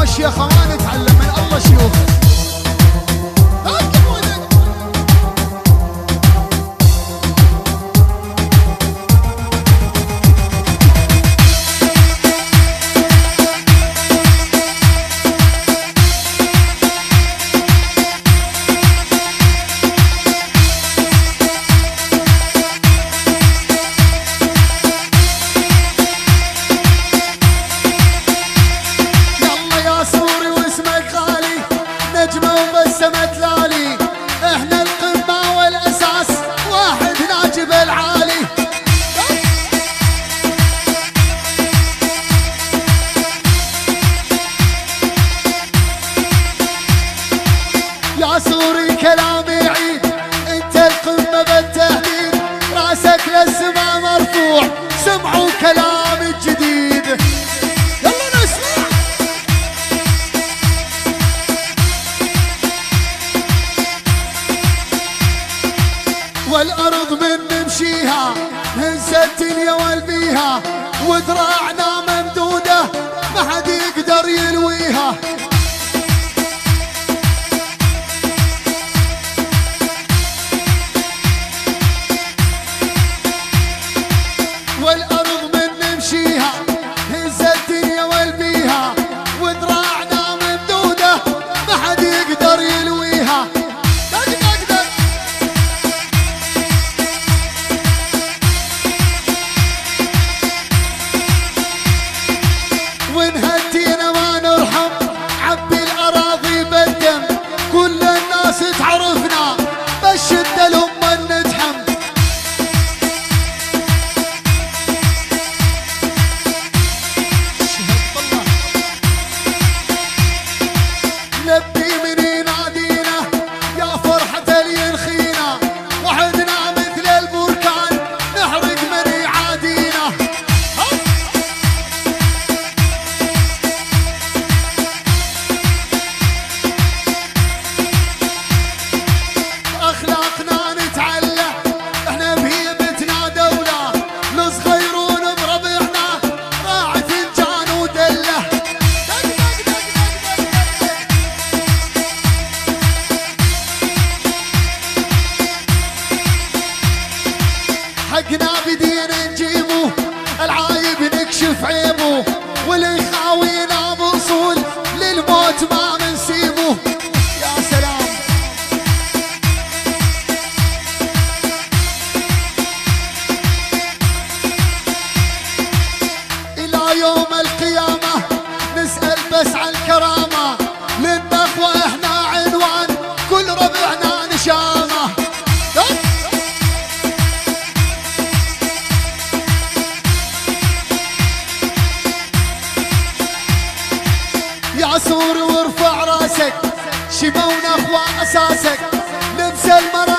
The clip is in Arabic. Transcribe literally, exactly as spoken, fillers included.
الشيخ ما نتعلم من الله شيوخه. يا سوري كلامي عيد، انت القمة بالتهديد، راسك للسما مرفوع، سمعوا كلامي الجديد. يلا نسمع. والارض من نمشيها هزت الدنيا والبيها، وذراعنا ممدودة ما حد يقدر يلويها. والأرض من نمشيها هزت الدنيا والبيها، وذراعنا ممدودة ما حد يقدر يلويها. دق دق دق. ونهدينا ما نرحم، عبي الأراضي بالدم، كل الناس تعرفنا بالشدة لما نتحم. نبي من ينادينا يا فرحة اللي ينخينا، وحدنا مثل البركان نحرق من يعادينا. أخلاقنا نتعلى احنا بهيبتنا دولة، لصغيرون بربعنا راعي فنجان ودله. حقنا بدينا نجيبه، العايب نكشف عيبه، واللي يخاوينا بوصول للموت ما منسيبه. يا سلام. إلى يوم القيامة نسأل بس عن كرامة، للنخوة احنا عنوان كل ربعنا نشامة. يا سوري وارفع راسك، شبه ونخوة اساسك، لبس المرأة